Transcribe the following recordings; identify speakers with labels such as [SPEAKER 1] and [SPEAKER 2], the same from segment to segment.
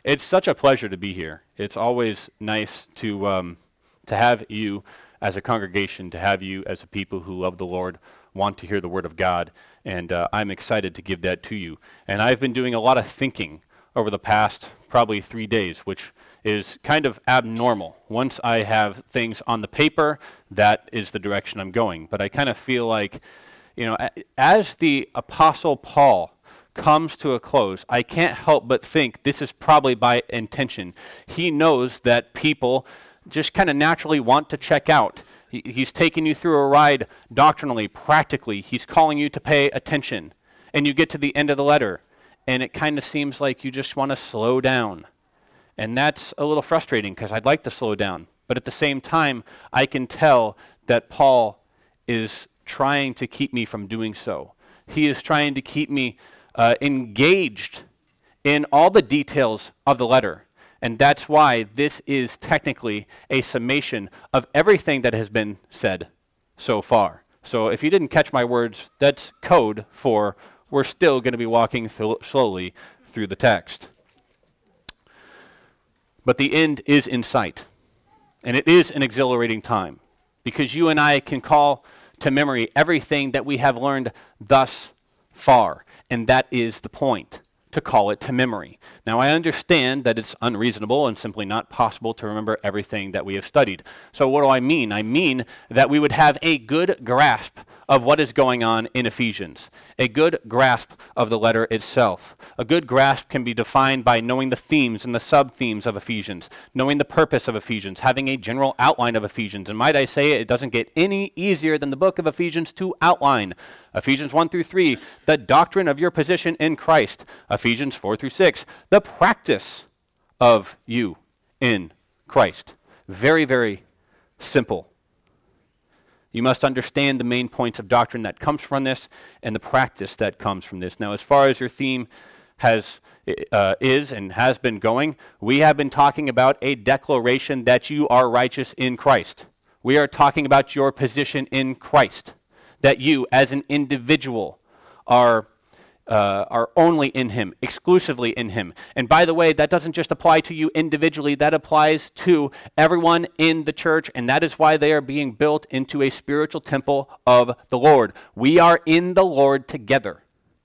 [SPEAKER 1] It's such a pleasure to be here. It's always nice to have you as a congregation, to have you as a people who love the Lord, want to hear the Word of God, and I'm excited to give that to you. And I've been doing a lot of thinking over the past probably 3 days, which is kind of abnormal. Once I have things on the paper, that is the direction I'm going. But I kind of feel like, as the Apostle Paul comes to a close, I can't help but think this is probably by intention. He knows that people just kind of naturally want to check out. He's taking you through a ride doctrinally, practically. He's calling you to pay attention. And you get to the end of the letter, and it kind of seems like you just want to slow down. And that's a little frustrating because I'd like to slow down. But at the same time, I can tell that Paul is trying to keep me from doing so. He is trying to keep me engaged in all the details of the letter. And that's why this is technically a summation of everything that has been said so far. So if you didn't catch my words, that's code for we're still going to be walking slowly through the text. But the end is in sight. And it is an exhilarating time because you and I can call to memory everything that we have learned thus far. And that is the point, to call it to memory. Now, I understand that it's unreasonable and simply not possible to remember everything that we have studied. So what do I mean? I mean that we would have a good grasp of what is going on in Ephesians, a good grasp of the letter itself. A good grasp can be defined by knowing the themes and the sub-themes of Ephesians, knowing the purpose of Ephesians, having a general outline of Ephesians. And might I say, it doesn't get any easier than the book of Ephesians to outline. Ephesians 1 through 3, the doctrine of your position in Christ. Ephesians 4 through 6, the practice of you in Christ. Very, very simple. You must understand the main points of doctrine that comes from this and the practice that comes from this. Now, as far as your theme is and has been going, we have been talking about a declaration that you are righteous in Christ. We are talking about your position in Christ, that you as an individual are only in him, exclusively in him. And by the way, that doesn't just apply to you individually, that applies to everyone in the church, and that is why they are being built into a spiritual temple of the Lord. We are in the Lord together.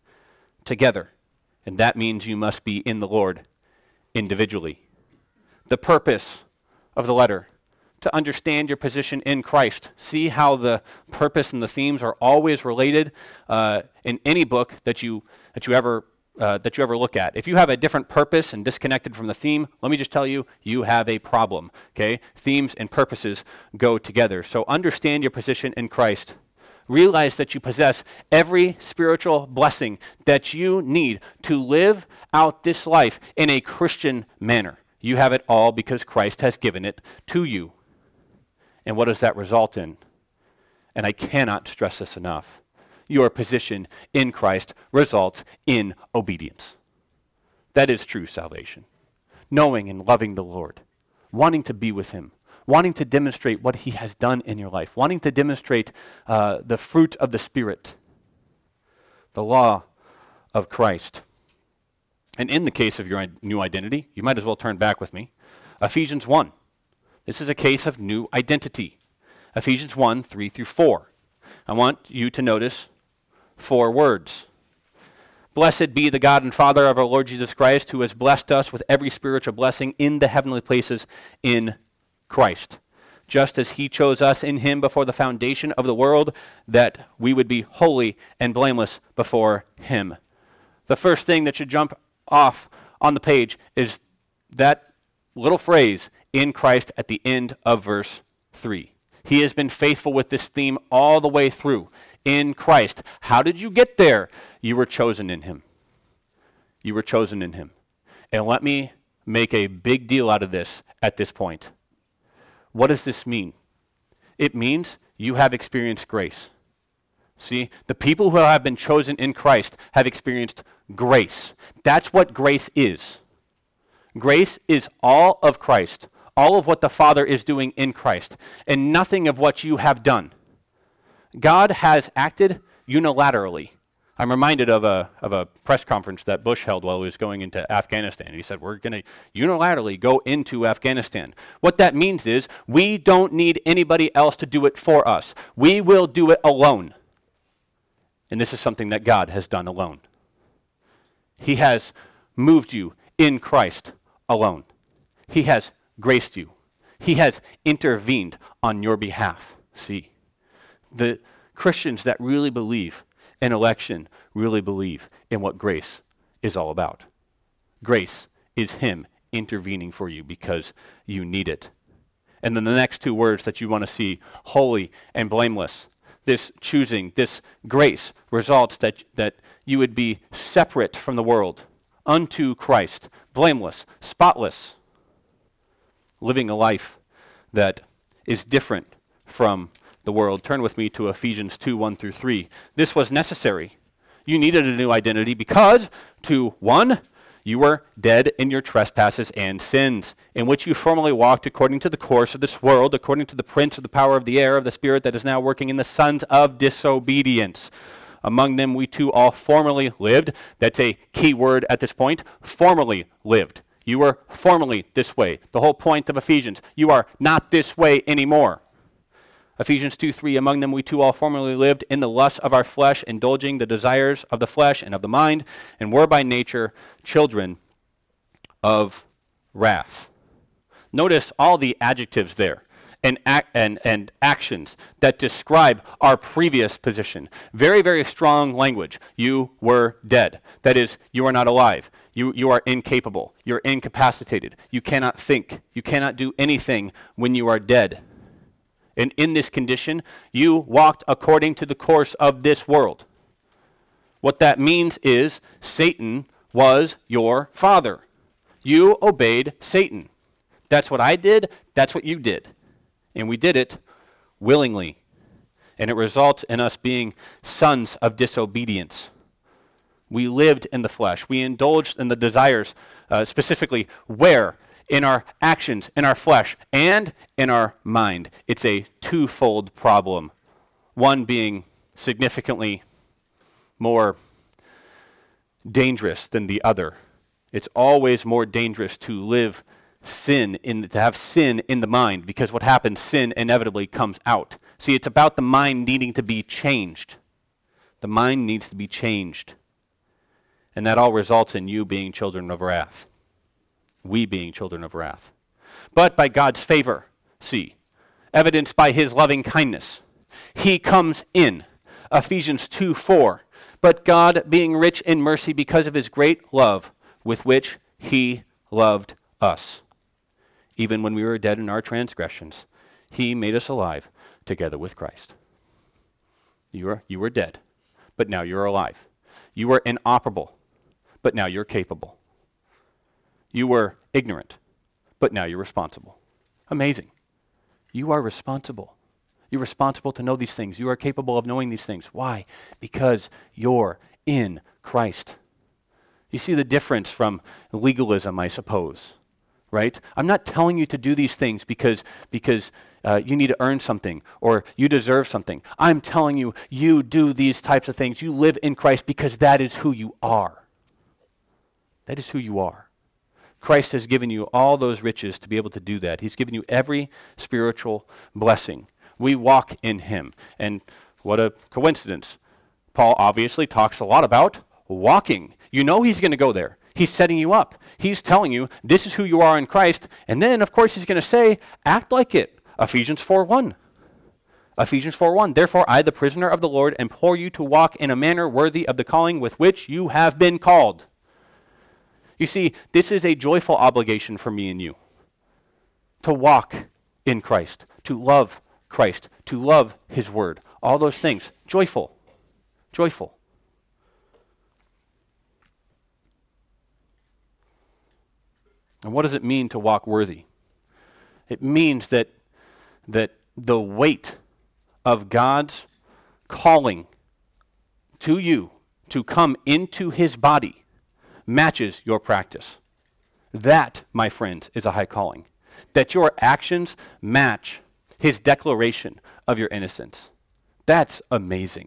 [SPEAKER 1] And that means you must be in the Lord individually. The purpose of the letter, to understand your position in Christ. See how the purpose and the themes are always related in any book that you ever look at. If you have a different purpose and disconnected from the theme, let me just tell you, you have a problem. Okay, themes and purposes go together. So understand your position in Christ. Realize that you possess every spiritual blessing that you need to live out this life in a Christian manner. You have it all because Christ has given it to you. And what does that result in? And I cannot stress this enough. Your position in Christ results in obedience. That is true salvation. Knowing and loving the Lord, wanting to be with him, wanting to demonstrate what he has done in your life, wanting to demonstrate the fruit of the Spirit, the law of Christ. And in the case of your new identity, you might as well turn back with me. Ephesians 1. This is a case of new identity. Ephesians 1, 3 through 4. I want you to notice 4 words. Blessed be the God and Father of our Lord Jesus Christ, who has blessed us with every spiritual blessing in the heavenly places in Christ, just as he chose us in him before the foundation of the world, that we would be holy and blameless before him. The first thing that should jump off on the page is that little phrase, in Christ, at the end of verse 3. He has been faithful with this theme all the way through. In Christ. How did you get there? You were chosen in him. You were chosen in him. And let me make a big deal out of this at this point. What does this mean? It means you have experienced grace. See, the people who have been chosen in Christ have experienced grace. That's what grace is. Grace is all of Christ, all of what the Father is doing in Christ, and nothing of what you have done. God has acted unilaterally. I'm reminded of a press conference that Bush held while he was going into Afghanistan. He said, we're going to unilaterally go into Afghanistan. What that means is we don't need anybody else to do it for us. We will do it alone. And this is something that God has done alone. He has moved you in Christ alone. He has graced you. He has intervened on your behalf. See, the Christians that really believe in election really believe in what grace is all about. Grace is Him intervening for you because you need it. And then the next two words that you want to see, holy and blameless. This choosing, this grace results that you would be separate from the world unto Christ, blameless, spotless, living a life that is different from the world. Turn with me to Ephesians 2:1-3. This was necessary. You needed a new identity because, to one, you were dead in your trespasses and sins, in which you formerly walked according to the course of this world, according to the prince of the power of the air, of the spirit that is now working in the sons of disobedience. Among them we too all formerly lived. That's a key word at this point. Formerly lived. You were formerly this way. The whole point of Ephesians. You are not this way anymore. Ephesians 2:3, among them we too all formerly lived in the lusts of our flesh, indulging the desires of the flesh and of the mind, and were by nature children of wrath. Notice all the adjectives there and actions that describe our previous position. Very, very strong language. You were dead. That is, you are not alive. You are incapable. You're incapacitated. You cannot think. You cannot do anything when you are dead. And in this condition, you walked according to the course of this world. What that means is Satan was your father. You obeyed Satan. That's what I did. That's what you did. And we did it willingly. And it results in us being sons of disobedience. We lived in the flesh. We indulged in the desires, specifically where? In our actions, in our flesh, and in our mind. It's a twofold problem. One being significantly more dangerous than the other. It's always more dangerous to live to have sin in the mind, because what happens, sin inevitably comes out. See, it's about the mind needing to be changed. The mind needs to be changed. And that all results in you being children of wrath. We being children of wrath. But by God's favor, see, evidenced by His loving kindness, He comes in. Ephesians 2:4. But God, being rich in mercy because of His great love with which He loved us, even when we were dead in our transgressions, He made us alive together with Christ. You were dead, but now you're alive. You were inoperable, but now you're capable. You were ignorant, but now you're responsible. Amazing. You are responsible. You're responsible to know these things. You are capable of knowing these things. Why? Because you're in Christ. You see the difference from legalism, I suppose, right? I'm not telling you to do these things because you need to earn something or you deserve something. I'm telling you, you do these types of things. You live in Christ because that is who you are. That is who you are. Christ has given you all those riches to be able to do that. He's given you every spiritual blessing. We walk in Him. And what a coincidence. Paul obviously talks a lot about walking. You know he's going to go there. He's setting you up. He's telling you this is who you are in Christ. And then, of course, he's going to say, act like it. Ephesians 4:1. Ephesians 4:1. Therefore, I, the prisoner of the Lord, implore you to walk in a manner worthy of the calling with which you have been called. You see, this is a joyful obligation for me and you. To walk in Christ, to love Christ, to love His Word. All those things. Joyful. Joyful. And what does it mean to walk worthy? It means that the weight of God's calling to you to come into His body matches your practice. That, my friends, is a high calling. That your actions match His declaration of your innocence. That's amazing.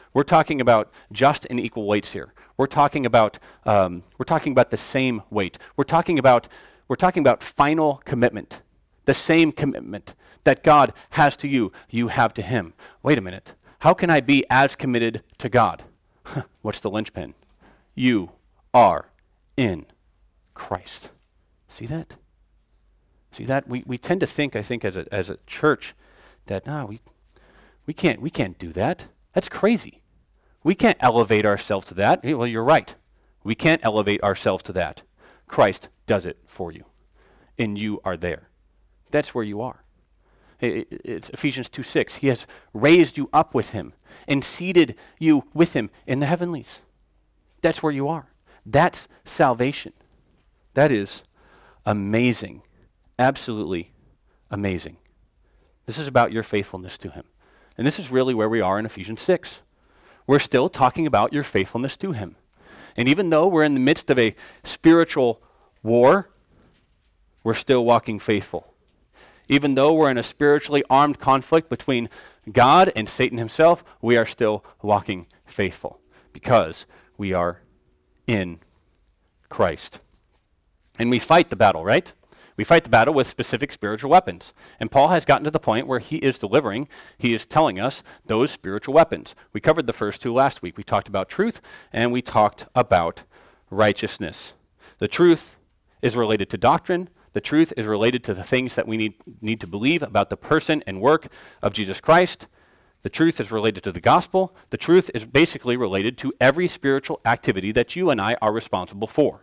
[SPEAKER 1] We're talking about just and equal weights here. We're talking about the same weight. We're talking about final commitment, the same commitment that God has to you, you have to him. Wait a minute. How can I be as committed to God? What's the linchpin? You are in Christ. See that? See that? We tend to think, I think, as a church, that we can't do that. That's crazy. We can't elevate ourselves to that. Well, you're right. We can't elevate ourselves to that. Christ does it for you, and you are there. That's where you are. It's Ephesians 2:6. He has raised you up with him and seated you with him in the heavenlies. That's where you are. That's salvation. That is amazing. Absolutely amazing. This is about your faithfulness to him. And this is really where we are in Ephesians 6. We're still talking about your faithfulness to him. And even though we're in the midst of a spiritual war, we're still walking faithful. Even though we're in a spiritually armed conflict between God and Satan himself, we are still walking faithful because we are in Christ. And we fight the battle, right? We fight the battle with specific spiritual weapons. And Paul has gotten to the point where he is telling us those spiritual weapons. We covered the first two last week. We talked about truth and we talked about righteousness. The truth is related to doctrine. The truth is related to the things that we need to believe about the person and work of Jesus Christ. The truth is related to the gospel. The truth is basically related to every spiritual activity that you and I are responsible for.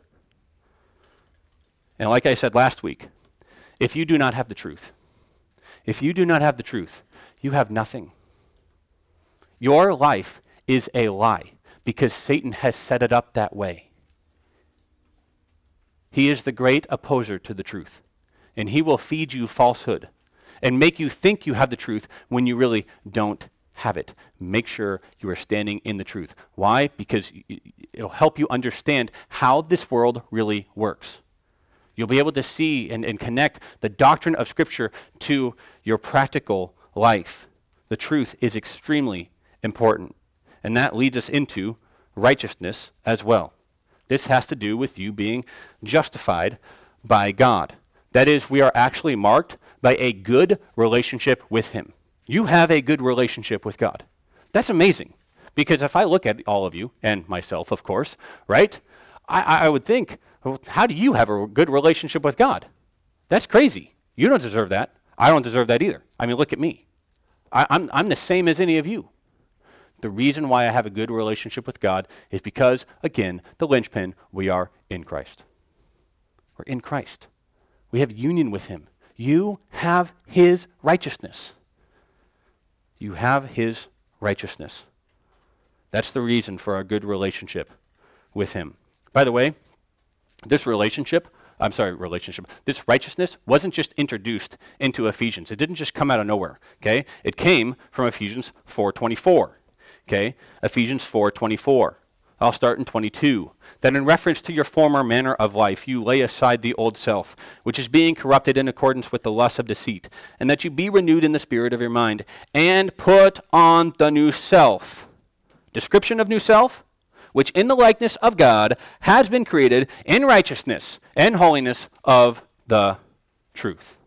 [SPEAKER 1] And like I said last week, if you do not have the truth, you have nothing. Your life is a lie because Satan has set it up that way. He is the great opposer to the truth, and he will feed you falsehood and make you think you have the truth when you really don't have it. Make sure you are standing in the truth. Why? Because it'll help you understand how this world really works. You'll be able to see and connect the doctrine of Scripture to your practical life. The truth is extremely important, and that leads us into righteousness as well. This has to do with you being justified by God. That is, we are actually marked by a good relationship with him. You have a good relationship with God. That's amazing, because if I look at all of you, and myself, of course, right, I would think, well, how do you have a good relationship with God? That's crazy. You don't deserve that. I don't deserve that either. I mean, look at me. I'm the same as any of you. The reason why I have a good relationship with God is because, again, the linchpin, we are in Christ. We're in Christ. We have union with him. You have his righteousness. You have his righteousness. That's the reason for our good relationship with him. By the way, this righteousness wasn't just introduced into Ephesians. It didn't just come out of nowhere, okay? It came from Ephesians 4:24, okay? Ephesians 4:24. I'll start in 22. That in reference to your former manner of life, you lay aside the old self, which is being corrupted in accordance with the lusts of deceit, and that you be renewed in the spirit of your mind, and put on the new self. Description of new self? Which in the likeness of God has been created in righteousness and holiness of the truth.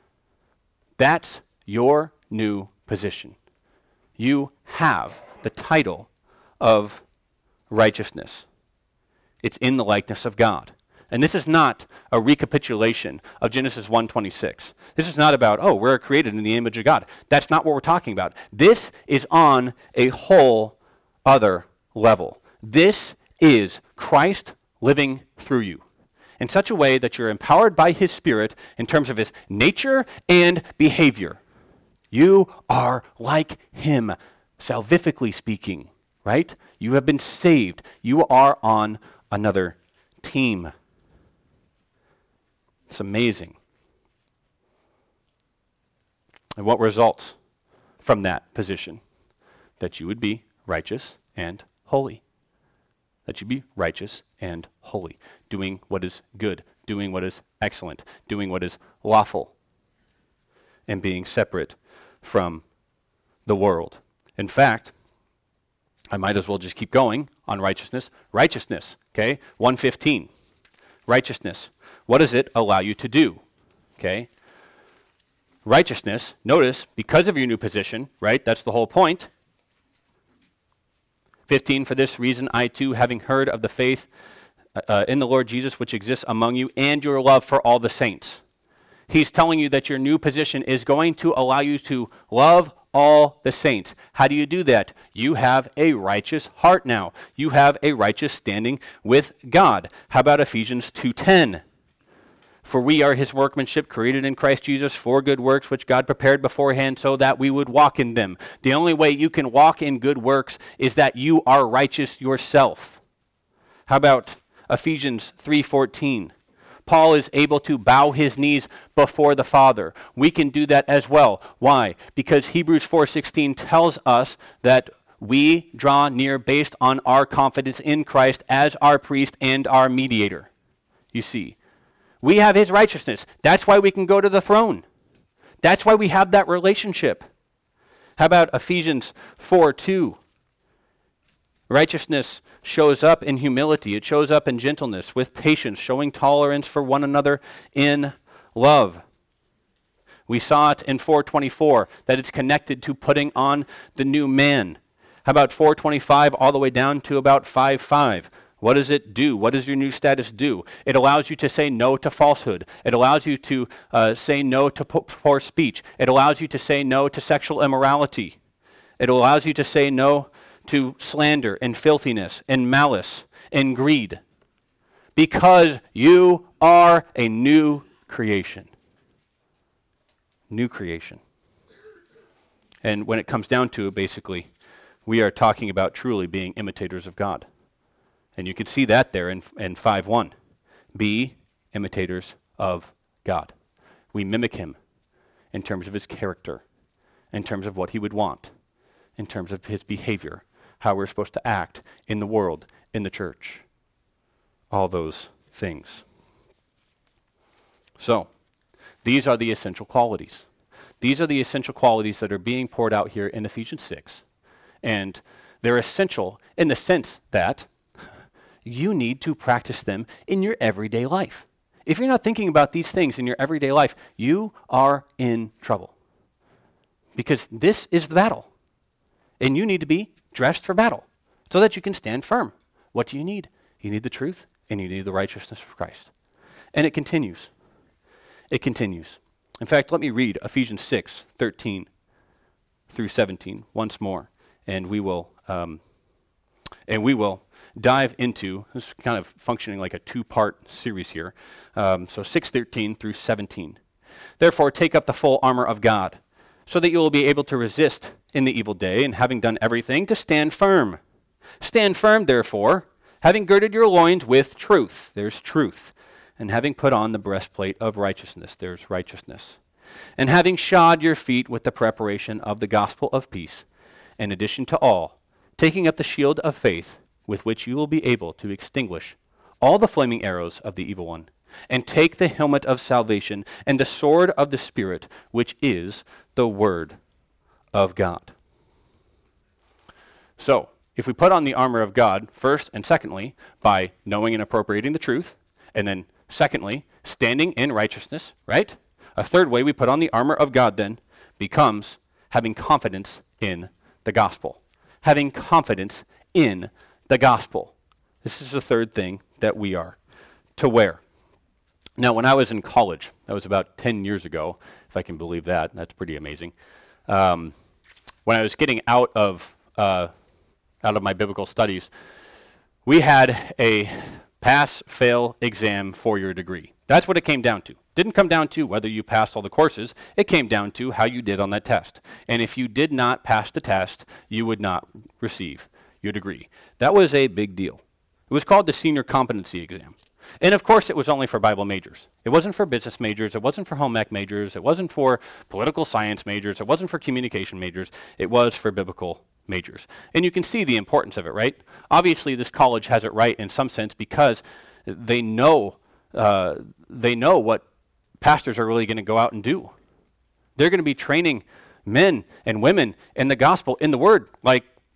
[SPEAKER 1] That's your new position. You have the title of righteousness. It's in the likeness of God. And this is not a recapitulation of Genesis 1:26. This is not about, we're created in the image of God. That's not what we're talking about. This is on a whole other level. This is Christ living through you in such a way that you're empowered by his Spirit in terms of his nature and behavior. You are like him, salvifically speaking, right? You have been saved. You are on another team. It's amazing. And what results from that position? That you would be righteous and holy. That you be righteous and holy, doing what is good, doing what is excellent, doing what is lawful, and being separate from the world. In fact, I might as well just keep going on righteousness. Righteousness, okay? 1:15. Righteousness. What does it allow you to do? Okay? Righteousness, notice, because of your new position, right? That's the whole point. 15, for this reason, I too, having heard of the faith in the Lord Jesus which exists among you and your love for all the saints. He's telling you that your new position is going to allow you to love all the saints. How do you do that? You have a righteous heart now. You have a righteous standing with God. How about Ephesians 2:10? For we are his workmanship, created in Christ Jesus for good works, which God prepared beforehand so that we would walk in them. The only way you can walk in good works is that you are righteous yourself. How about Ephesians 3:14? Paul is able to bow his knees before the Father. We can do that as well. Why? Because Hebrews 4:16 tells us that we draw near based on our confidence in Christ as our priest and our mediator. You see, we have his righteousness. That's why we can go to the throne. That's why we have that relationship. How about Ephesians 4:2? Righteousness shows up in humility. It shows up in gentleness, with patience, showing tolerance for one another in love. We saw it in 4:24, that it's connected to putting on the new man. How about 4:25 all the way down to about 5:5? What does it do? What does your new status do? It allows you to say no to falsehood. It allows you to say no to poor speech. It allows you to say no to sexual immorality. It allows you to say no to slander and filthiness and malice and greed, because you are a new creation. New creation. And when it comes down to it, basically, we are talking about truly being imitators of God. And you can see that there in 5:1. Be imitators of God. We mimic him in terms of his character, in terms of what he would want, in terms of his behavior, how we're supposed to act in the world, in the church. All those things. So, these are the essential qualities. These are the essential qualities that are being poured out here in Ephesians 6. And they're essential in the sense that you need to practice them in your everyday life. If you're not thinking about these things in your everyday life, you are in trouble. Because this is the battle. And you need to be dressed for battle so that you can stand firm. What do you need? You need the truth and you need the righteousness of Christ. And it continues. It continues. In fact, let me read Ephesians 6:13 through 17 once more, and we will dive into, this is kind of functioning like a two-part series here. So 6:13 through 17. Therefore, take up the full armor of God, so that you will be able to resist in the evil day, and having done everything, to stand firm. Stand firm, therefore, having girded your loins with truth. There's truth. And having put on the breastplate of righteousness. There's righteousness. And having shod your feet with the preparation of the gospel of peace. In addition to all, taking up the shield of faith, with which you will be able to extinguish all the flaming arrows of the evil one. And take the helmet of salvation and the sword of the Spirit, which is the word of God. So, if we put on the armor of God, first and secondly, by knowing and appropriating the truth, and then secondly, standing in righteousness, right? A third way we put on the armor of God then becomes having confidence in the gospel. Having confidence in the gospel. This is the third thing that we are to wear. Now, when I was in college, that was about 10 years ago, if I can believe that. That's pretty amazing. When I was getting out of my biblical studies, we had a pass-fail exam for your degree. That's what it came down to. Didn't come down to whether you passed all the courses. It came down to how you did on that test. And if you did not pass the test, you would not receive your degree. That was a big deal. It was called the Senior Competency Exam. And of course, it was only for Bible majors. It wasn't for business majors. It wasn't for home ec majors. It wasn't for political science majors. It wasn't for communication majors. It was for biblical majors. And you can see the importance of it, right? Obviously, this college has it right in some sense because they know what pastors are really going to go out and do. They're going to be training men and women in the gospel, in the word, like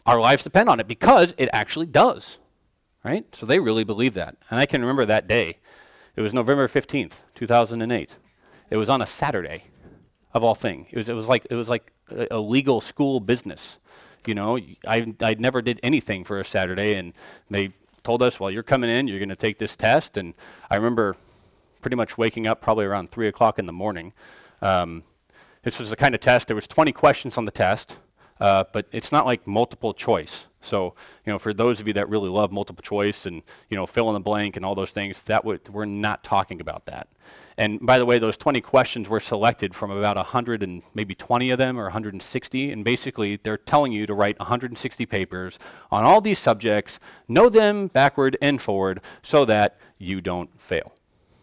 [SPEAKER 1] our lives depend on it because it actually does, right? So they really believe that. And I can remember that day. It was November 15th, 2008. It was on a Saturday, of all things. It was like a legal school business. You know, I never did anything for a Saturday, and they told us, well, you're coming in, you're going to take this test. And I remember pretty much waking up probably around 3 o'clock in the morning. This was the kind of test, there was 20 questions on the test, but it's not like multiple choice. So, for those of you that really love multiple choice and, fill in the blank and all those things, we're not talking about that. And by the way, those 20 questions were selected from about 100 and maybe 20 of them or 160. And basically, they're telling you to write 160 papers on all these subjects, know them backward and forward so that you don't fail.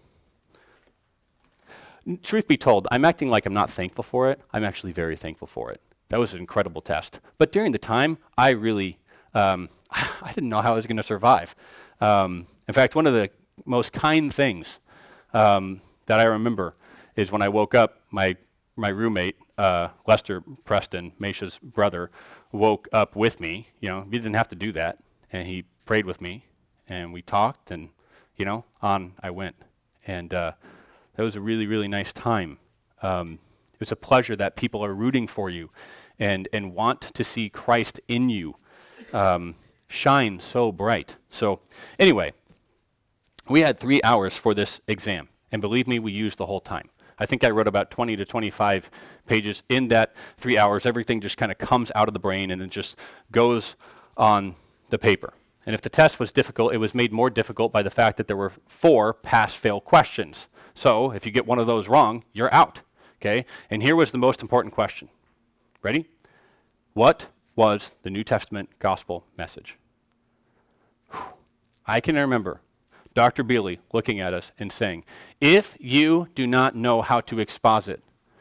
[SPEAKER 1] Truth be told, I'm acting like I'm not thankful for it. I'm actually very thankful for it. That was an incredible test. But during the time, I really, I didn't know how I was going to survive. In fact, one of the most kind things that I remember is when I woke up, my roommate, Lester Preston, Meisha's brother, woke up with me. He didn't have to do that. And he prayed with me, and we talked, and, on I went. And that was a really, really nice time. It was a pleasure that people are rooting for you and want to see Christ in you shine so bright. So anyway, we had 3 hours for this exam. And believe me, we used the whole time. I think I wrote about 20 to 25 pages in that 3 hours. Everything just kind of comes out of the brain and it just goes on the paper. And if the test was difficult, it was made more difficult by the fact that there were 4 pass-fail questions. So if you get one of those wrong, you're out. Okay? And here was the most important question. Ready? What was the New Testament gospel message? I can remember Dr. Bealey looking at us and saying, if you do not know how to expose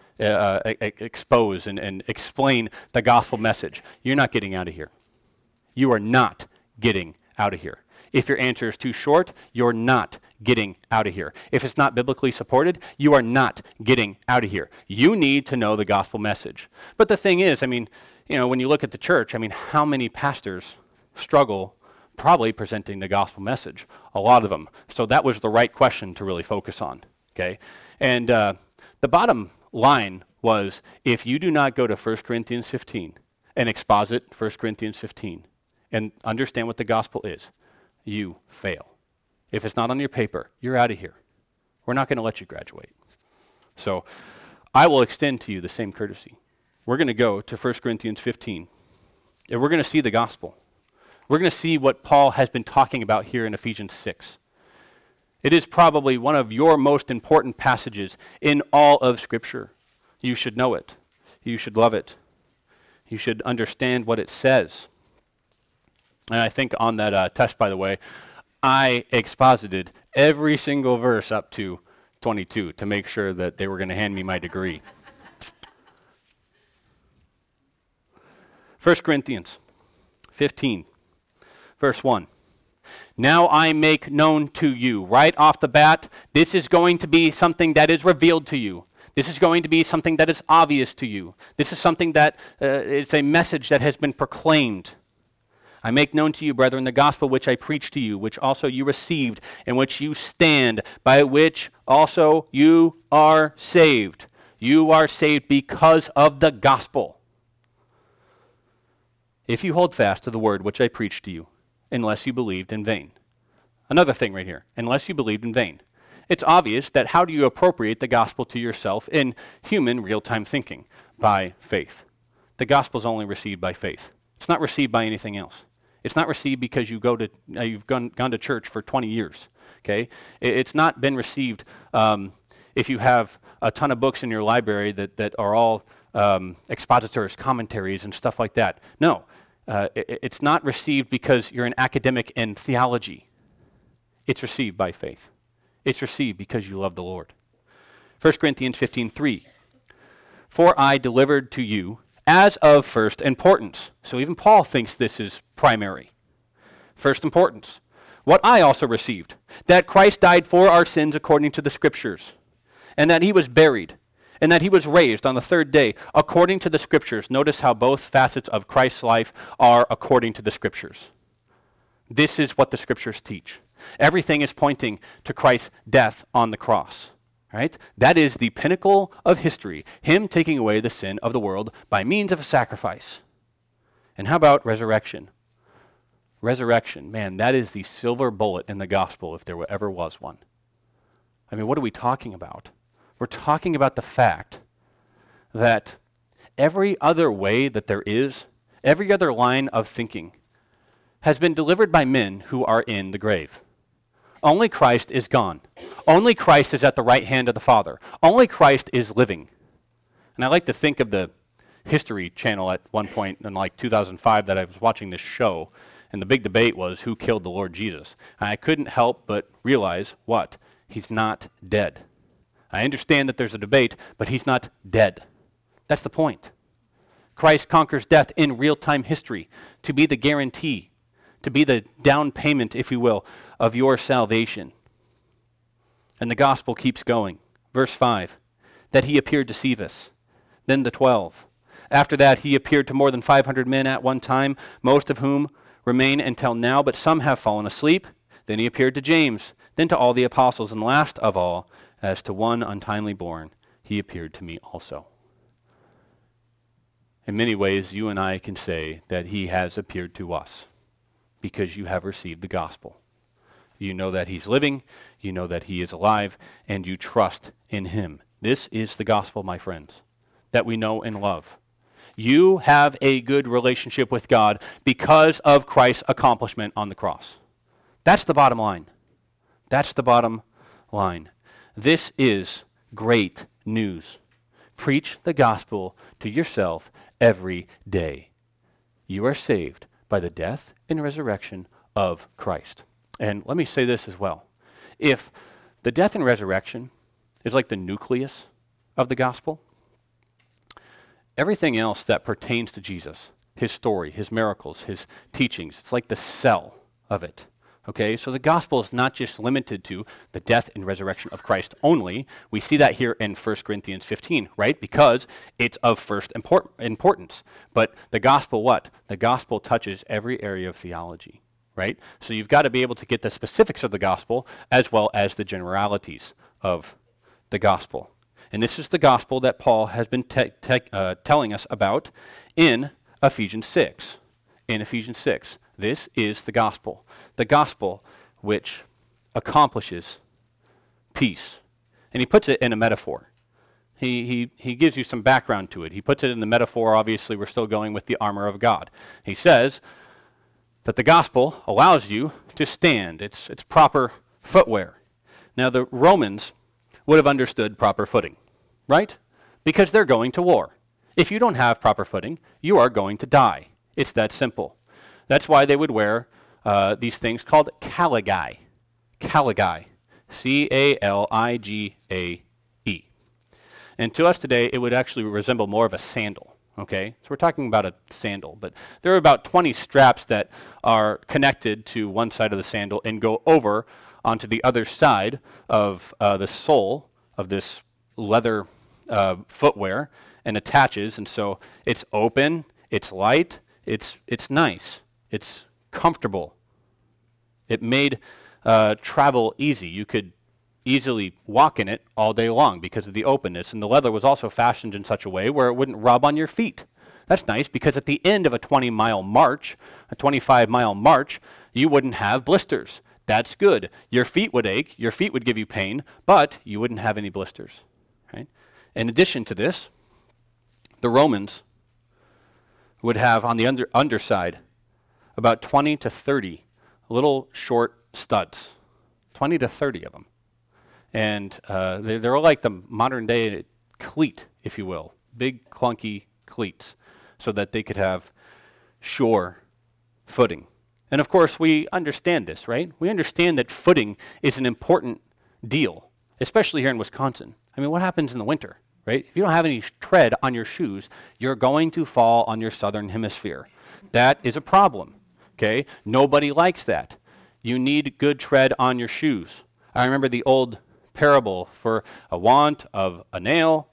[SPEAKER 1] and explain the gospel message, you're not getting out of here. You are not getting out of here. If your answer is too short, you're not getting out of here. If it's not biblically supported, you are not getting out of here. You need to know the gospel message. But the thing is, when you look at the church, how many pastors struggle probably presenting the gospel message? A lot of them. So that was the right question to really focus on. Okay? And the bottom line was, if you do not go to 1 Corinthians 15 and exposit 1 Corinthians 15 and understand what the gospel is, you fail. If it's not on your paper, you're out of here. We're not going to let you graduate. So I will extend to you the same courtesy. We're going to go to 1 Corinthians 15, and we're going to see the gospel. We're going to see what Paul has been talking about here in Ephesians 6. It is probably one of your most important passages in all of Scripture. You should know it. You should love it. You should understand what it says. And I think on that test, by the way, I exposited every single verse up to 22 to make sure that they were going to hand me my degree. 1 Corinthians 15, verse 1. Now I make known to you, right off the bat, this is going to be something that is revealed to you. This is going to be something that is obvious to you. This is something that it's a message that has been proclaimed. I make known to you, brethren, the gospel which I preached to you, which also you received, in which you stand, by which also you are saved. You are saved because of the gospel. If you hold fast to the word which I preached to you, unless you believed in vain. Another thing right here, unless you believed in vain. It's obvious that how do you appropriate the gospel to yourself in human real-time thinking? By faith. The gospel is only received by faith. It's not received by anything else. It's not received because you've gone to church for 20 years. Okay, it's not been received if you have a ton of books in your library that are all expositors, commentaries, and stuff like that. No, it's not received because you're an academic in theology. It's received by faith. It's received because you love the Lord. 1 Corinthians 15:3. For I delivered to you as of first importance. So even Paul thinks this is primary. First importance. What I also received, that Christ died for our sins according to the Scriptures, and that he was buried, and that he was raised on the third day according to the Scriptures. Notice how both facets of Christ's life are according to the Scriptures. This is what the Scriptures teach. Everything is pointing to Christ's death on the cross. Right? That is the pinnacle of history, him taking away the sin of the world by means of a sacrifice. And how about resurrection? Resurrection, man, that is the silver bullet in the gospel if there ever was one. I mean, what are we talking about? We're talking about the fact that every other way that there is, every other line of thinking, has been delivered by men who are in the grave. Only Christ is gone. Only Christ is at the right hand of the Father. Only Christ is living. And I like to think of the History Channel at one point in like 2005 that I was watching this show, and the big debate was who killed the Lord Jesus. And I couldn't help but realize what? He's not dead. I understand that there's a debate, but he's not dead. That's the point. Christ conquers death in real-time history to be the guarantee, to be the down payment, if you will, of your salvation. And the gospel keeps going. Verse 5, that he appeared to Cephas, then the 12. After that, he appeared to more than 500 men at one time, most of whom remain until now, but some have fallen asleep. Then he appeared to James, then to all the apostles, and last of all, as to one untimely born, he appeared to me also. In many ways, you and I can say that he has appeared to us because you have received the gospel. You know that he's living, you know that he is alive, and you trust in him. This is the gospel, my friends, that we know and love. You have a good relationship with God because of Christ's accomplishment on the cross. That's the bottom line. That's the bottom line. This is great news. Preach the gospel to yourself every day. You are saved by the death and resurrection of Christ. And let me say this as well. If the death and resurrection is like the nucleus of the gospel, everything else that pertains to Jesus, his story, his miracles, his teachings, it's like the cell of it. Okay, so the gospel is not just limited to the death and resurrection of Christ only. We see that here in 1 Corinthians 15, right? Because it's of first importance. But the gospel what? The gospel touches every area of theology, right? So you've got to be able to get the specifics of the gospel as well as the generalities of the gospel. And this is the gospel that Paul has been telling us about in Ephesians 6. In Ephesians 6. This is the gospel which accomplishes peace. And he puts it in a metaphor. He gives you some background to it. He puts it in the metaphor, obviously we're still going with the armor of God. He says that the gospel allows you to stand. It's proper footwear. Now the Romans would have understood proper footing, right? Because they're going to war. If you don't have proper footing, you are going to die. It's that simple. That's why they would wear these things called caligae. Caligae. C-A-L-I-G-A-E. And to us today, it would actually resemble more of a sandal. Okay? So we're talking about a sandal. But there are about 20 straps that are connected to one side of the sandal and go over onto the other side of the sole of this leather footwear and attaches. And so it's open, it's light, it's nice. It's comfortable. It made travel easy. You could easily walk in it all day long because of the openness. And the leather was also fashioned in such a way where it wouldn't rub on your feet. That's nice because at the end of a 20-mile march, a 25-mile march, you wouldn't have blisters. That's good. Your feet would ache. Your feet would give you pain, but you wouldn't have any blisters. Right? In addition to this, the Romans would have on the underside about 20 to 30 little short studs, 20 to 30 of them. And they're like the modern day cleat, if you will, big clunky cleats, so that they could have sure footing. And of course, we understand this, right? We understand that footing is an important deal, especially here in Wisconsin. I mean, what happens in the winter, right? If you don't have any tread on your shoes, you're going to fall on your southern hemisphere. That is a problem. Okay? Nobody likes that. You need good tread on your shoes. I remember the old parable for a want of a nail,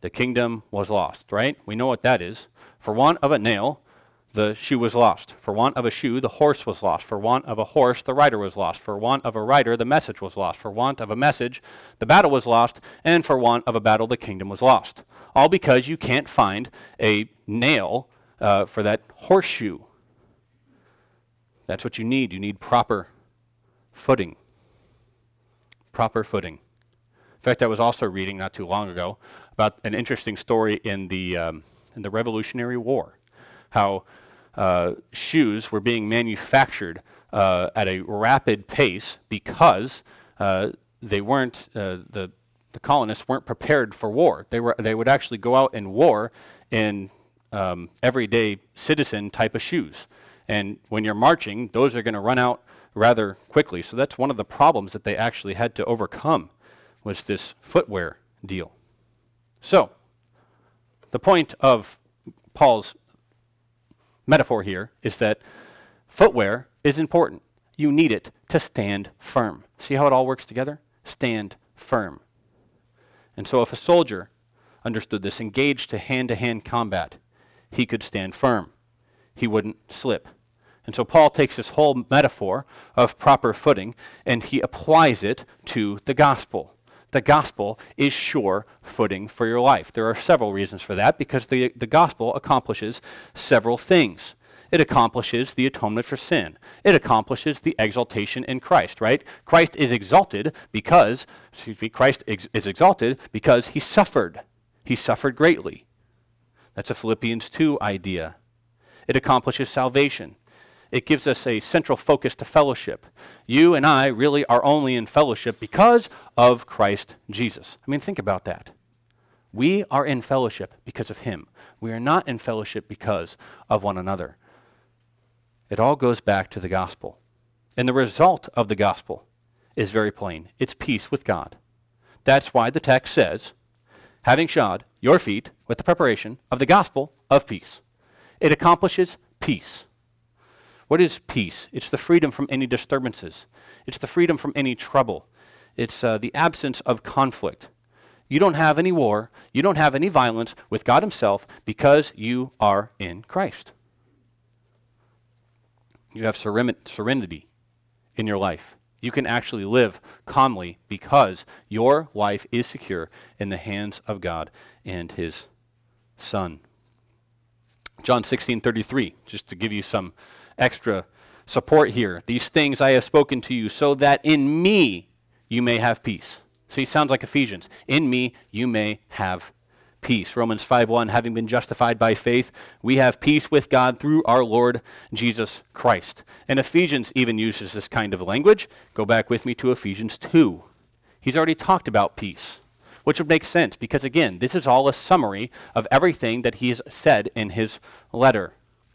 [SPEAKER 1] the kingdom was lost, right? We know what that is. For want of a nail, the shoe was lost. For want of a shoe, the horse was lost. For want of a horse, the rider was lost. For want of a rider, the message was lost. For want of a message, the battle was lost. And for want of a battle, the kingdom was lost. All because you can't find a nail for that horseshoe. That's what you need. You need proper footing. Proper footing. In fact, I was also reading not too long ago about an interesting story in the Revolutionary War, how shoes were being manufactured at a rapid pace because they weren't the colonists weren't prepared for war. They would actually go out and war in everyday citizen type of shoes, and when you're marching, those are going to run out rather quickly. So that's one of the problems that they actually had to overcome, was this footwear deal. So, the point of Paul's metaphor here is that footwear is important. You need it to stand firm. See how it all works together? Stand firm. And so if a soldier understood this, engaged to hand combat, he could stand firm. He wouldn't slip. And so Paul takes this whole metaphor of proper footing and he applies it to the gospel. The gospel is sure footing for your life. There are several reasons for that, because the gospel accomplishes several things. It accomplishes the atonement for sin. It accomplishes the exaltation in Christ, right? Christ is exalted because he suffered. He suffered greatly. That's a Philippians 2 idea. It accomplishes salvation. It gives us a central focus to fellowship. You and I really are only in fellowship because of Christ Jesus. I mean, think about that. We are in fellowship because of him. We are not in fellowship because of one another. It all goes back to the gospel. And the result of the gospel is very plain. It's peace with God. That's why the text says, having shod your feet with the preparation of the gospel of peace. It accomplishes peace. What is peace? It's the freedom from any disturbances. It's the freedom from any trouble. It's the absence of conflict. You don't have any war. You don't have any violence with God himself because you are in Christ. You have serenity in your life. You can actually live calmly because your life is secure in the hands of God and his Son. John 16:33, just to give you some extra support here. These things I have spoken to you so that in me you may have peace. See, sounds like Ephesians. In me you may have peace. Romans 5:1, having been justified by faith, we have peace with God through our Lord Jesus Christ. And Ephesians even uses this kind of language. Go back with me to Ephesians 2. He's already talked about peace, which would make sense because, again, this is all a summary of everything that he has said in his letter.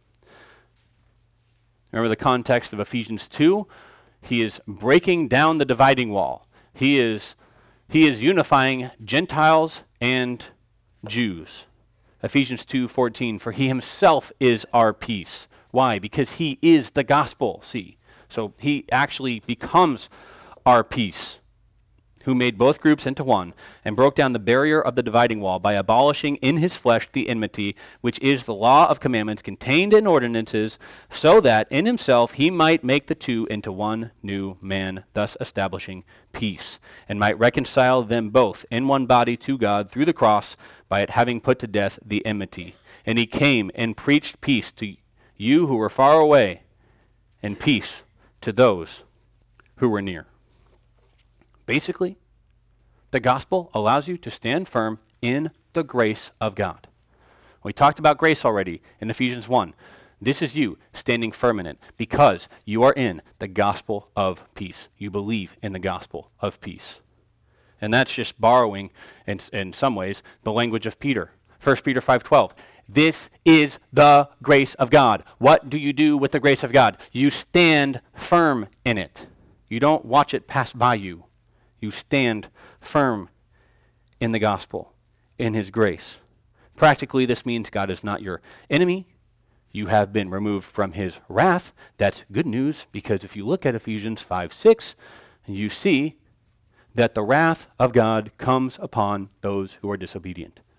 [SPEAKER 1] Remember the context of Ephesians 2? He is breaking down the dividing wall. He is unifying Gentiles and Jews. Ephesians 2:14, for he himself is our peace. Why? Because he is the gospel, see. So he actually becomes our peace, who made both groups into one and broke down the barrier of the dividing wall by abolishing in his flesh the enmity, which is the law of commandments contained in ordinances, so that in himself he might make the two into one new man, thus establishing peace, and might reconcile them both in one body to God through the cross, by it having put to death the enmity. And he came and preached peace to you who were far away, and peace to those who were near. Basically, the gospel allows you to stand firm in the grace of God. We talked about grace already in Ephesians 1. This is you standing firm in it because you are in the gospel of peace. You believe in the gospel of peace. And that's just borrowing, in some ways, the language of Peter. 1 Peter 5:12. This is the grace of God. What do you do with the grace of God? You stand firm in it. You don't watch it pass by you. You stand firm in the gospel, in his grace. Practically, this means God is not your enemy. You have been removed from his wrath. That's good news, because if you look at Ephesians 5:6, you see that the wrath of God comes upon those who are disobedient.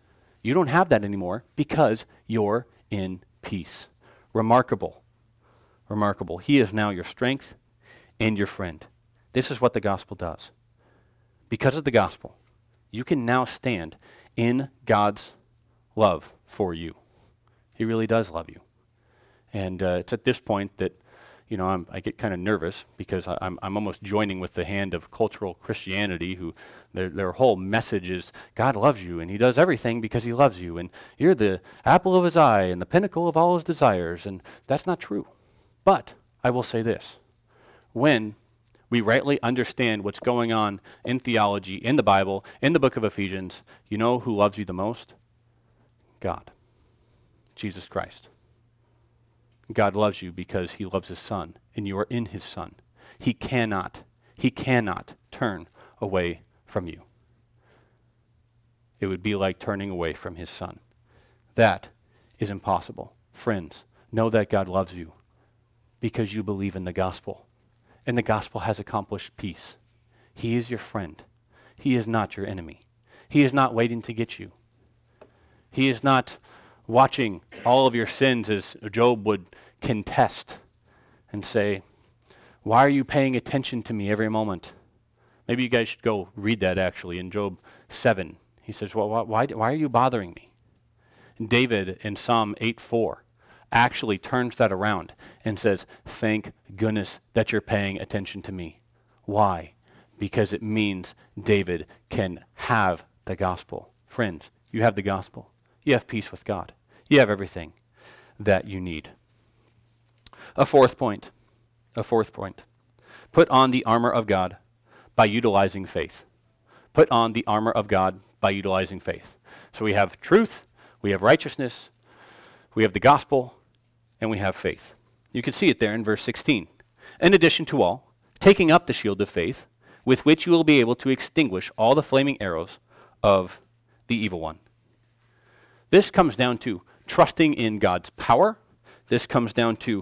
[SPEAKER 1] You don't have that anymore because you're in peace. Remarkable. Remarkable. He is now your strength and your friend. This is what the gospel does. Because of the gospel, you can now stand in God's love for you. He really does love you. And it's at this point that, I get kind of nervous because I'm almost joining with the hand of cultural Christianity, who their whole message is God loves you and he does everything because he loves you and you're the apple of his eye and the pinnacle of all his desires, and that's not true. But I will say this: when we rightly understand what's going on in theology, in the Bible, in the book of Ephesians, you know who loves you the most? God. Jesus Christ. God loves you because he loves his Son, and you are in his Son. He cannot turn away from you. It would be like turning away from his Son. That is impossible. Friends, know that God loves you because you believe in the gospel. And the gospel has accomplished peace. He is your friend. He is not your enemy. He is not waiting to get you. He is not watching all of your sins, as Job would contest and say, why are you paying attention to me every moment? Maybe you guys should go read that actually in Job 7. He says, well, why are you bothering me? And David in Psalm 8:4 actually turns that around and says, thank goodness that you're paying attention to me. Why? Because it means David can have the gospel. Friends, you have the gospel. You have peace with God. You have everything that you need. A fourth point. Put on the armor of God by utilizing faith. Put on the armor of God by utilizing faith. So we have truth, we have righteousness, we have the gospel, and we have faith. You can see it there in verse 16. In addition to all, taking up the shield of faith, with which you will be able to extinguish all the flaming arrows of the evil one. This comes down to trusting in God's power. This comes down to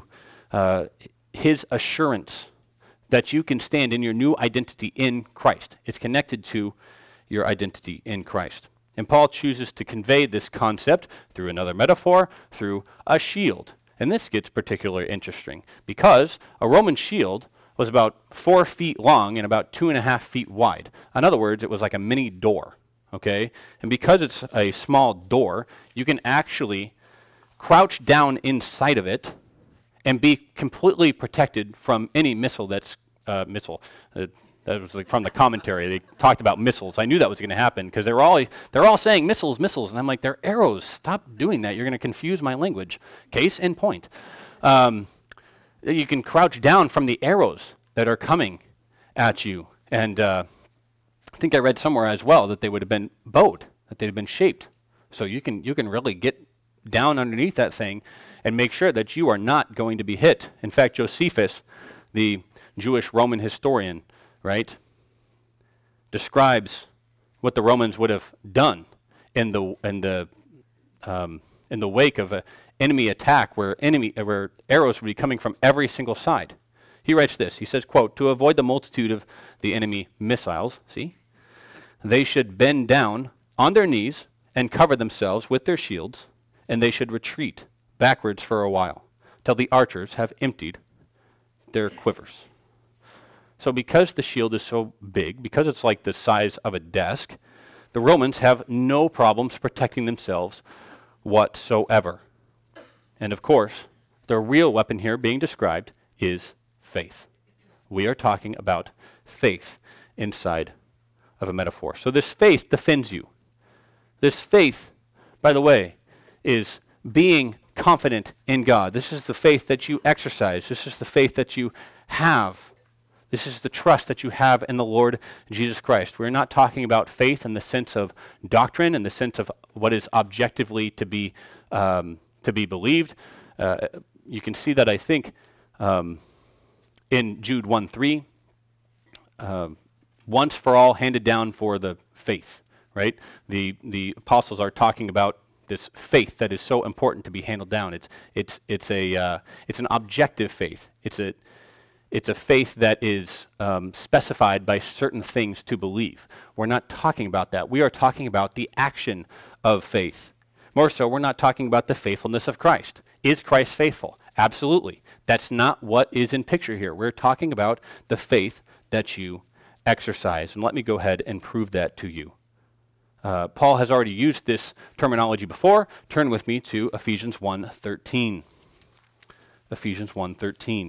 [SPEAKER 1] his assurance that you can stand in your new identity in Christ. It's connected to your identity in Christ. And Paul chooses to convey this concept through another metaphor, through a shield. And this gets particularly interesting because a Roman shield was about 4 feet long and about 2.5 feet wide. In other words, it was like a mini door. Okay? And because it's a small door, you can actually crouch down inside of it and be completely protected from any missile that's that was like from the commentary. They talked about missiles. I knew that was going to happen because they're all saying missiles, and I'm like, they're arrows. Stop doing that. You're going to confuse my language. Case in point. You can crouch down from the arrows that are coming at you. And I think I read somewhere as well that they would have been bowed, that they'd have been shaped. So you can really get down underneath that thing and make sure that you are not going to be hit. In fact, Josephus, the Jewish Roman historian, right, describes what the Romans would have done in the wake of an enemy attack where arrows would be coming from every single side. He writes this. He says, quote, to avoid the multitude of the enemy missiles, they should bend down on their knees and cover themselves with their shields, and they should retreat backwards for a while till the archers have emptied their quivers. So because the shield is so big, because it's like the size of a desk, the Romans have no problems protecting themselves whatsoever. And of course, the real weapon here being described is faith. We are talking about faith inside of a metaphor. So this faith defends you. This faith, by the way, is being confident in God. This is the faith that you exercise. This is the faith that you have. This is the trust that you have in the Lord Jesus Christ. We're not talking about faith in the sense of doctrine, in the sense of what is objectively to be believed. You can see that, I think, in Jude 1:3, once for all handed down for the faith, right? The apostles are talking about this faith that is so important to be handled down. It's an objective faith. It's a faith that is specified by certain things to believe. We're not talking about that. We are talking about the action of faith. More so, we're not talking about the faithfulness of Christ. Is Christ faithful? Absolutely. That's not what is in picture here. We're talking about the faith that you exercise. And let me go ahead and prove that to you. Paul has already used this terminology before. Turn with me to Ephesians 1:13. Ephesians 1:13.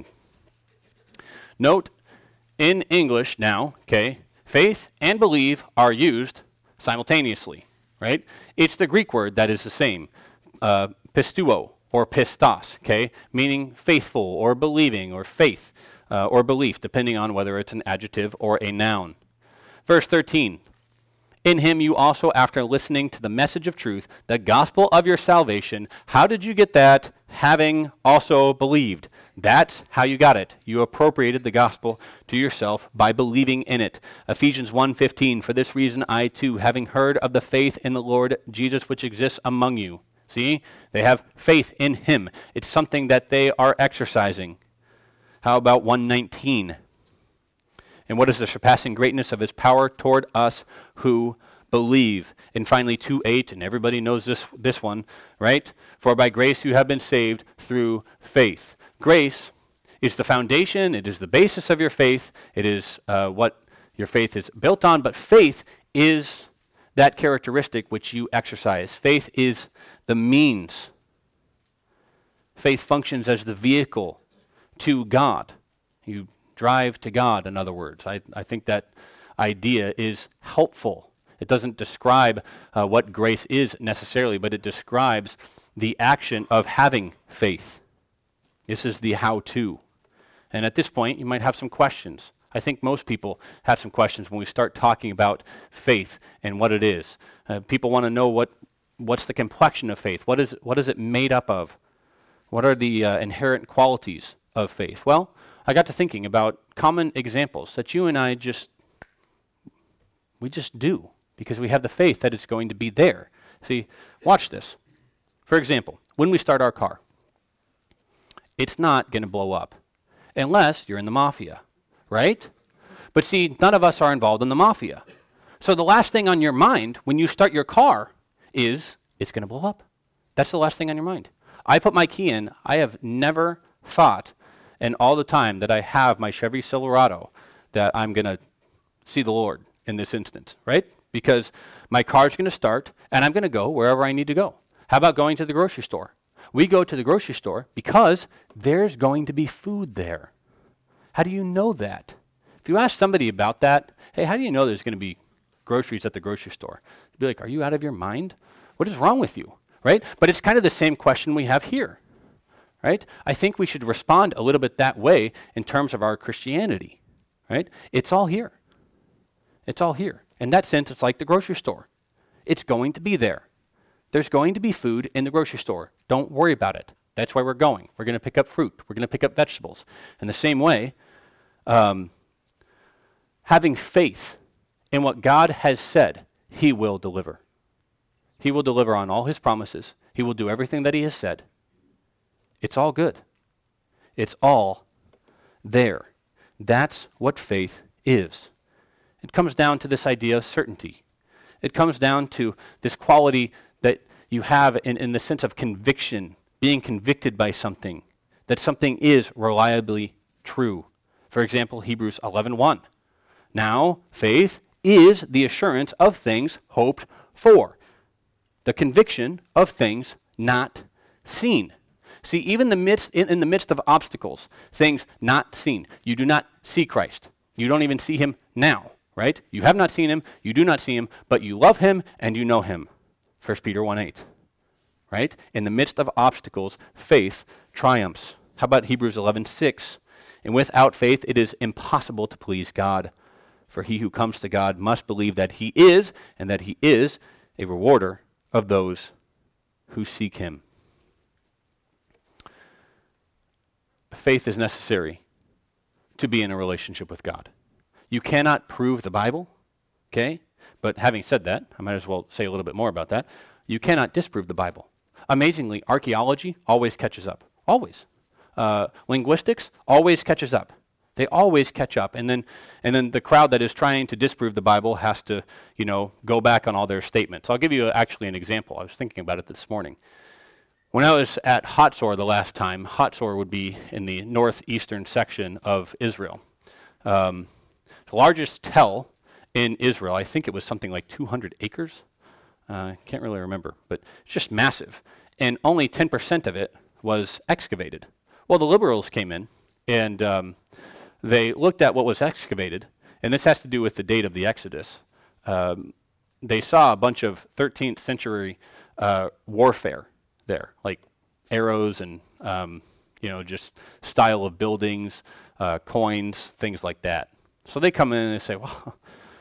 [SPEAKER 1] Note, in English now, okay, faith and believe are used simultaneously, right? It's the Greek word that is the same, pistuo or pistos, okay, meaning faithful or believing or faith or belief, depending on whether it's an adjective or a noun. Verse 13. In him you also, after listening to the message of truth, the gospel of your salvation, how did you get that? Having also believed. That's how you got it. You appropriated the gospel to yourself by believing in it. Ephesians 1:15, for this reason I too, having heard of the faith in the Lord Jesus which exists among you. See, they have faith in him. It's something that they are exercising. How about 1:19? And what is the surpassing greatness of his power toward us who believe? And finally 2:8, and everybody knows this one, right? For by grace you have been saved through faith. Grace is the foundation, it is the basis of your faith, it is what your faith is built on, but faith is that characteristic which you exercise. Faith is the means. Faith functions as the vehicle to God. You drive to God, in other words. I think that idea is helpful. It doesn't describe what grace is necessarily, but it describes the action of having faith. This is the how-to. And at this point, you might have some questions. I think most people have some questions when we start talking about faith and what it is. People want to know what's the complexion of faith? What is it made up of? What are the inherent qualities of faith? Well, I got to thinking about common examples that you and I just do because we have the faith that it's going to be there. See, watch this. For example, when we start our car, it's not going to blow up unless you're in the mafia, right? But see, none of us are involved in the mafia. So the last thing on your mind when you start your car is it's going to blow up. That's the last thing on your mind. I put my key in. I have never thought and all the time that I have my Chevy Silverado that I'm going to see the Lord in this instance, right? Because my car's going to start and I'm going to go wherever I need to go. How about going to the grocery store? We go to the grocery store because there's going to be food there. How do you know that? If you ask somebody about that, hey, how do you know there's going to be groceries at the grocery store? They'd be like, are you out of your mind? What is wrong with you, right? But it's kind of the same question we have here. Right? I think we should respond a little bit that way in terms of our Christianity, right? It's all here. It's all here. In that sense, it's like the grocery store. It's going to be there. There's going to be food in the grocery store. Don't worry about it. That's why we're going. We're going to pick up fruit. We're going to pick up vegetables. In the same way, having faith in what God has said, he will deliver. He will deliver on all his promises. He will do everything that he has said. It's all good. It's all there. That's what faith is. It comes down to this idea of certainty. It comes down to this quality that you have in the sense of conviction, being convicted by something, that something is reliably true. For example, Hebrews 11:1. Now, faith is the assurance of things hoped for, the conviction of things not seen. See, even in the midst of obstacles, things not seen. You do not see Christ. You don't even see him now, right? You have not seen him, you do not see him, but you love him and you know him. 1 Peter 1:8, right? In the midst of obstacles, faith triumphs. How about Hebrews 11:6? And without faith, it is impossible to please God. For he who comes to God must believe that he is, and that he is a rewarder of those who seek him. Faith is necessary to be in a relationship with God. You cannot prove the Bible, okay? But having said that, I might as well say a little bit more about that. You cannot disprove the Bible. Amazingly, archaeology always catches up. Always. Linguistics always catches up. They always catch up. And then the crowd that is trying to disprove the Bible has to, go back on all their statements. I'll give you actually an example. I was thinking about it this morning. When I was at Hatzor the last time, Hatzor would be in the northeastern section of Israel. The largest tell in Israel, I think it was something like 200 acres. I can't really remember, but it's just massive. And only 10% of it was excavated. Well, the liberals came in, and they looked at what was excavated, and this has to do with the date of the Exodus. They saw a bunch of 13th century warfare there, like arrows and just style of buildings, coins, things like that. So they come in and they say, well,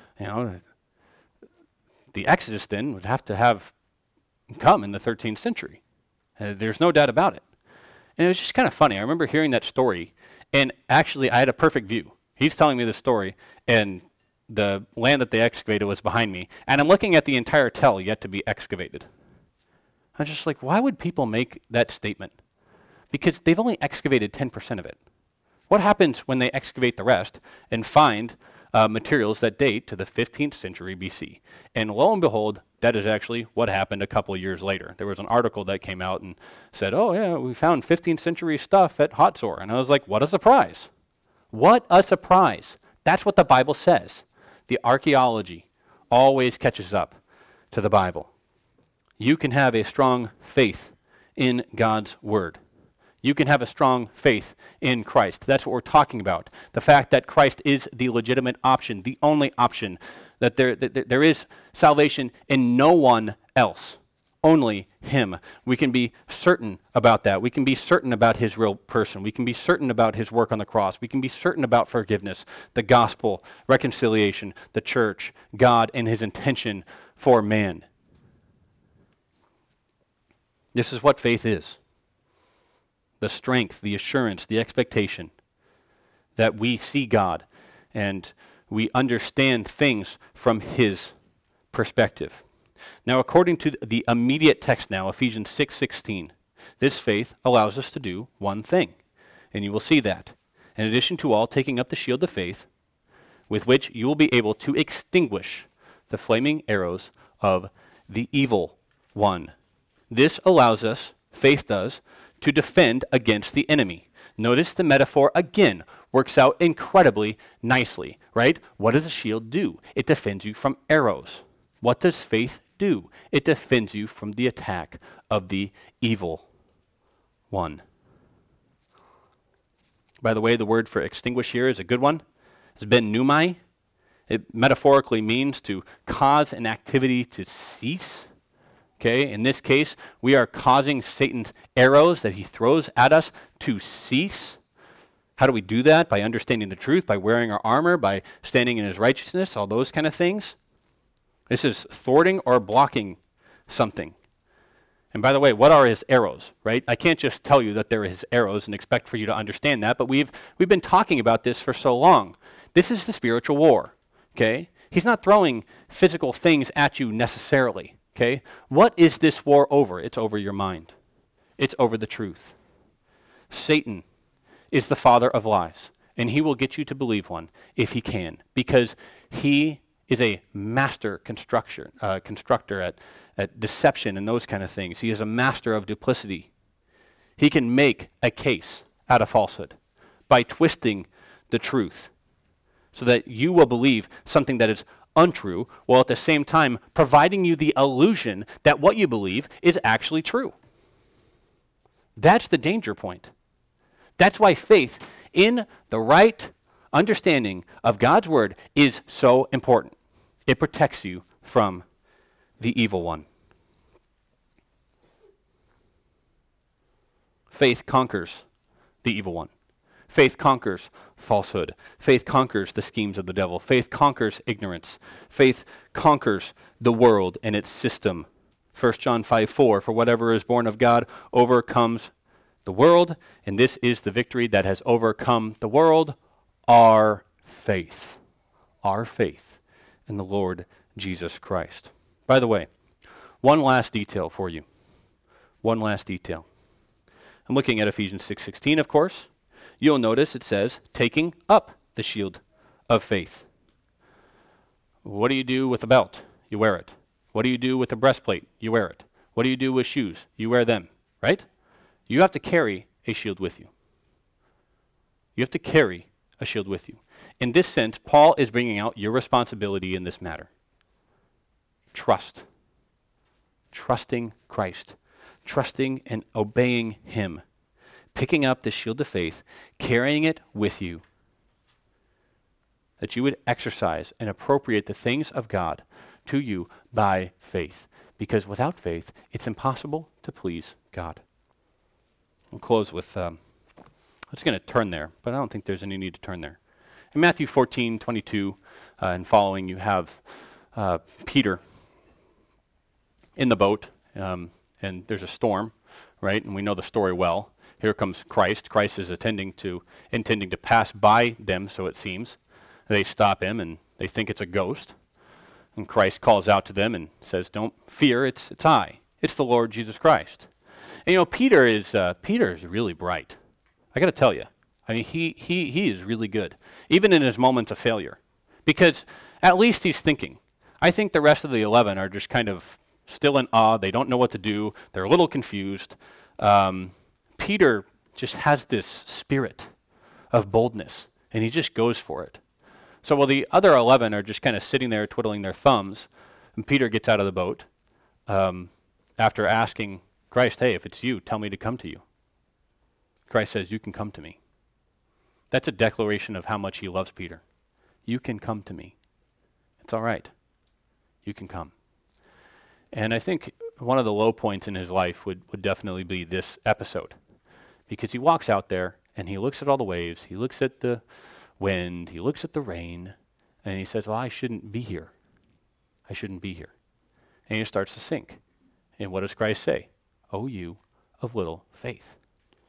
[SPEAKER 1] the Exodus then would have to have come in the 13th century. There's no doubt about it. And it was just kind of funny. I remember hearing that story, and actually I had a perfect view. He's telling me the story, and the land that they excavated was behind me, and I'm looking at the entire tell yet to be excavated. I'm just like, why would people make that statement? Because they've only excavated 10% of it. What happens when they excavate the rest and find materials that date to the 15th century BC? And lo and behold, that is actually what happened a couple of years later. There was an article that came out and said, oh yeah, we found 15th century stuff at Hatzor. And I was like, what a surprise. What a surprise. That's what the Bible says. The archaeology always catches up to the Bible. You can have a strong faith in God's word. You can have a strong faith in Christ. That's what we're talking about. The fact that Christ is the legitimate option, the only option, that there is salvation in no one else, only him. We can be certain about that. We can be certain about his real person. We can be certain about his work on the cross. We can be certain about forgiveness, the gospel, reconciliation, the church, God, and his intention for man. This is what faith is. The strength, the assurance, the expectation that we see God and we understand things from his perspective. Now, according to the immediate text now, Ephesians 6:16, this faith allows us to do one thing, and you will see that. In addition to all, taking up the shield of faith, with which you will be able to extinguish the flaming arrows of the evil one. This allows us, faith does, to defend against the enemy. Notice the metaphor again works out incredibly nicely, right? What does a shield do? It defends you from arrows. What does faith do? It defends you from the attack of the evil one. By the way, the word for extinguish here is a good one. It's ben pneumai. It metaphorically means to cause an activity to cease. Okay, in this case, we are causing Satan's arrows that he throws at us to cease. How do we do that? By understanding the truth, by wearing our armor, by standing in his righteousness, all those kind of things. This is thwarting or blocking something. And by the way, what are his arrows, right? I can't just tell you that they're his arrows and expect for you to understand that, but we've been talking about this for so long. This is the spiritual war, okay? He's not throwing physical things at you necessarily. Okay, what is this war over? It's over your mind. It's over the truth. Satan is the father of lies, and he will get you to believe one if he can, because he is a master constructor at deception and those kind of things. He is a master of duplicity. He can make a case out of falsehood by twisting the truth so that you will believe something that is untrue, while at the same time providing you the illusion that what you believe is actually true. That's the danger point. That's why faith in the right understanding of God's word is so important. It protects you from the evil one. Faith conquers the evil one. Faith conquers falsehood. Faith conquers the schemes of the devil. Faith conquers ignorance. Faith conquers the world and its system. 1 John 5:4, for whatever is born of God overcomes the world, and this is the victory that has overcome the world, our faith. Our faith in the Lord Jesus Christ. By the way, one last detail for you. One last detail. I'm looking at Ephesians 6:16, of course. you'll notice it says, taking up the shield of faith. What do you do with a belt? You wear it. What do you do with a breastplate? You wear it. What do you do with shoes? You wear them, right? You have to carry a shield with you. You have to carry a shield with you. In this sense, Paul is bringing out your responsibility in this matter. Trust. Trusting Christ. Trusting and obeying him. Picking up the shield of faith, carrying it with you. That you would exercise and appropriate the things of God to you by faith. Because without faith, it's impossible to please God. We'll close with, I was going to turn there, but I don't think there's any need to turn there. In Matthew 14:22 and following, you have Peter in the boat, and there's a storm, right? And we know the story well. Here comes Christ. Christ is intending to pass by them, so it seems. They stop him, and they think it's a ghost. And Christ calls out to them and says, "Don't fear, it's I. It's the Lord Jesus Christ." And you know, Peter is really bright. I got to tell you. I mean, he is really good, even in his moments of failure. Because at least he's thinking. I think the rest of the 11 are just kind of still in awe. They don't know what to do. They're a little confused. Peter just has this spirit of boldness, and he just goes for it. So while the other 11 are just kind of sitting there twiddling their thumbs, and Peter gets out of the boat after asking Christ, "Hey, if it's you, tell me to come to you." Christ says, "You can come to me." That's a declaration of how much he loves Peter. You can come to me. It's all right. You can come. And I think one of the low points in his life would definitely be this episode. Because he walks out there and he looks at all the waves, he looks at the wind, he looks at the rain, and he says, "Well, I shouldn't be here. I shouldn't be here." And he starts to sink. And what does Christ say? "O you of little faith."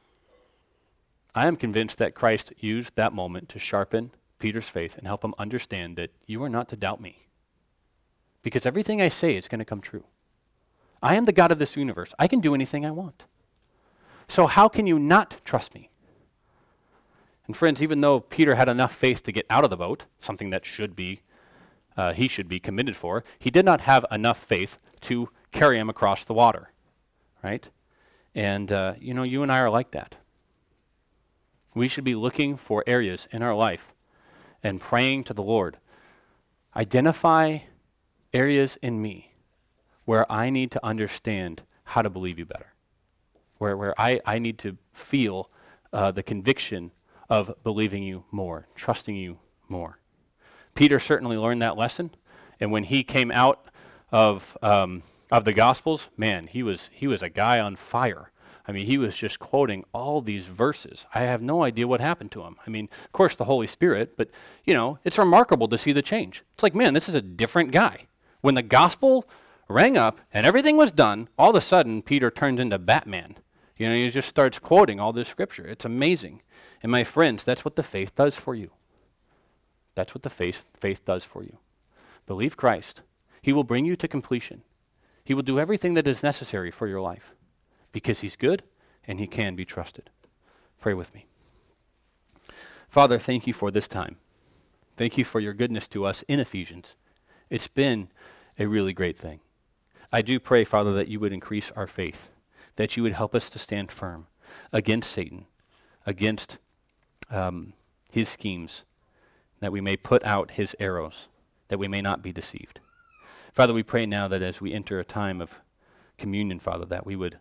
[SPEAKER 1] I am convinced that Christ used that moment to sharpen Peter's faith and help him understand that you are not to doubt me. Because everything I say is going to come true. I am the God of this universe. I can do anything I want. So how can you not trust me? And friends, even though Peter had enough faith to get out of the boat, something that he should be commended for, he did not have enough faith to carry him across the water, right? And you and I are like that. We should be looking for areas in our life and praying to the Lord. Identify areas in me where I need to understand how to believe you better, where I need to feel the conviction of believing you more, trusting you more. Peter certainly learned that lesson, and when he came out of the Gospels, man, he was a guy on fire. I mean, he was just quoting all these verses. I have no idea what happened to him. I mean, of course, the Holy Spirit, but, it's remarkable to see the change. It's like, man, this is a different guy. When the gospel rang up and everything was done, all of a sudden, Peter turns into Batman. He just starts quoting all this scripture. It's amazing. And my friends, that's what the faith does for you. That's what the faith does for you. Believe Christ. He will bring you to completion. He will do everything that is necessary for your life. Because he's good and he can be trusted. Pray with me. Father, thank you for this time. Thank you for your goodness to us in Ephesians. It's been a really great thing. I do pray, Father, that you would increase our faith, that you would help us to stand firm against Satan, against his schemes, that we may put out his arrows, that we may not be deceived. Father, we pray now that as we enter a time of communion, Father, that we would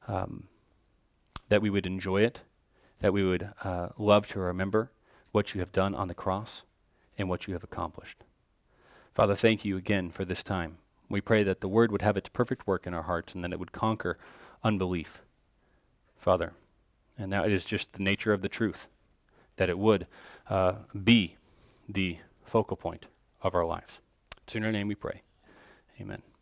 [SPEAKER 1] enjoy it, that we would love to remember what you have done on the cross and what you have accomplished. Father, thank you again for this time. We pray that the word would have its perfect work in our hearts and that it would conquer unbelief, Father. And that it is just the nature of the truth, that it would be the focal point of our lives. It's in your name we pray. Amen.